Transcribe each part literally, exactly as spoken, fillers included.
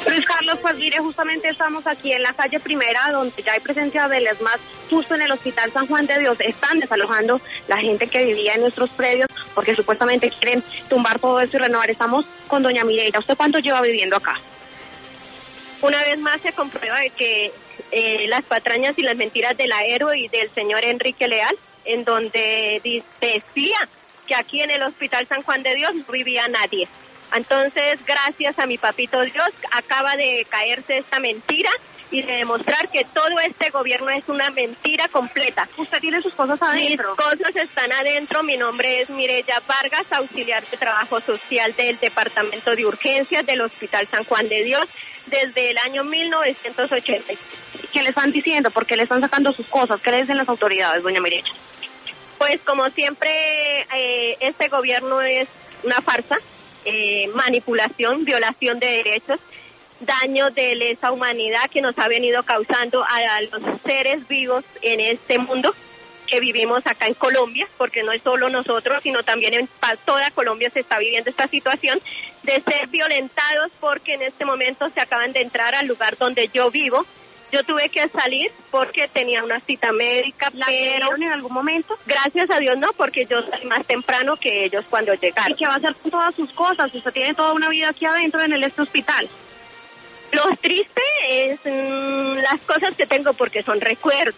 Luis Carlos, pues mire, justamente estamos aquí en la calle Primera, donde ya hay presencia del ESMAD, justo en el Hospital San Juan de Dios. Están desalojando la gente que vivía en nuestros predios, porque supuestamente quieren tumbar todo eso y renovar. Estamos con doña Mireya. ¿Usted cuánto lleva viviendo acá? Una vez más se comprueba de que eh, las patrañas y las mentiras del aero y del señor Enrique Leal, en donde decía que aquí en el Hospital San Juan de Dios no vivía nadie. Entonces, gracias a mi papito Dios, acaba de caerse esta mentira y de demostrar que todo este gobierno es una mentira completa. ¿Usted tiene sus cosas adentro? Mis cosas están adentro. Mi nombre es Mireya Vargas, auxiliar de trabajo social del Departamento de Urgencias del Hospital San Juan de Dios desde el año mil novecientos ochenta. ¿Qué le están diciendo? ¿Por qué le están sacando sus cosas? ¿Qué le dicen las autoridades, doña Mireya? Pues como siempre, eh, este gobierno es una farsa. Eh, manipulación, violación de derechos, daño de lesa humanidad que nos ha venido causando a, a los seres vivos en este mundo que vivimos acá en Colombia, porque no es solo nosotros, sino también en toda Colombia se está viviendo esta situación de ser violentados, porque en este momento se acaban de entrar al lugar donde yo vivo. Yo tuve que salir porque tenía una cita médica, ¿La pero vieron en algún momento? Gracias a Dios no, porque yo salí más temprano que ellos cuando llegaron. ¿Y qué va a hacer con todas sus cosas? Usted tiene toda una vida aquí adentro en el este hospital. Lo triste es mmm, las cosas que tengo porque son recuerdos.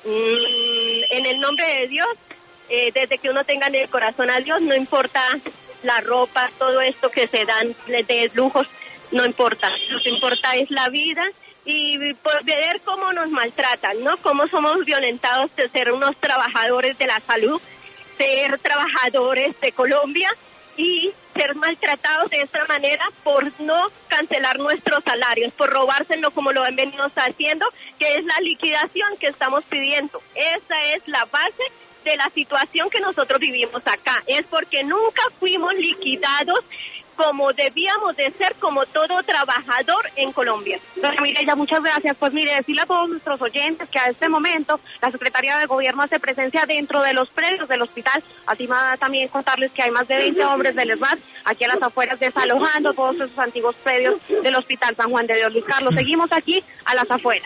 Mm, en el nombre de Dios, eh, desde que uno tenga en el corazón a Dios, no importa la ropa, todo esto que se dan de lujos, no importa. Lo que importa es la vida. Y por ver cómo nos maltratan, ¿no? Cómo somos violentados de ser unos trabajadores de la salud, ser trabajadores de Colombia y ser maltratados de esta manera por no cancelar nuestros salarios, por robárselo como lo han venido haciendo, que es la liquidación que estamos pidiendo. Esa es la base de la situación que nosotros vivimos acá. Es porque nunca fuimos liquidados como debíamos de ser, como todo trabajador en Colombia. Doña Mireya, muchas gracias. Pues mire, decirle a todos nuestros oyentes que a este momento la Secretaría de Gobierno hace presencia dentro de los predios del hospital. Así más también contarles que hay más de veinte hombres del ESMAD aquí a las afueras desalojando todos esos antiguos predios del Hospital San Juan de Dios. Luis Carlos, seguimos aquí a las afueras.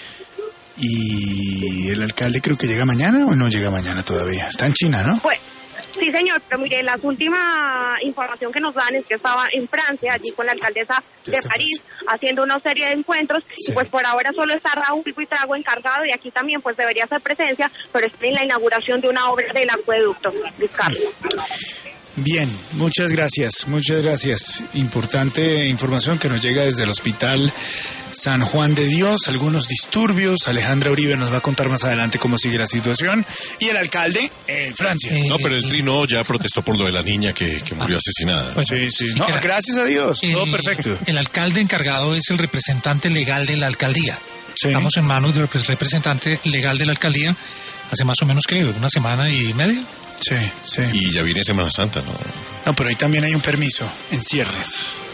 ¿Y el alcalde creo que llega mañana o no llega mañana todavía? Está en China, ¿no? Pues sí, señor, pero mire, la última información que nos dan es que estaba en Francia, allí con la alcaldesa de París, haciendo una serie de encuentros, sí. Y pues por ahora solo está Raúl Buitrago encargado, y aquí también pues debería hacer presencia, pero está en la inauguración de una obra del acueducto, Luis Carlos. Bien, muchas gracias, muchas gracias. Importante información que nos llega desde el Hospital San Juan de Dios, algunos disturbios. Alejandra Uribe nos va a contar más adelante cómo sigue la situación. Y el alcalde en Francia. Eh, no, pero el P R I no, ya protestó por lo de la niña que, que murió asesinada. Pues, sí, sí. No, gracias a Dios, el, todo perfecto. El alcalde encargado es el representante legal de la alcaldía. Sí. Estamos en manos del representante legal de la alcaldía hace más o menos, ¿qué? ¿Una semana y media? Sí, sí. Y ya viene Semana Santa, ¿no? No, pero ahí también hay un permiso en cierres.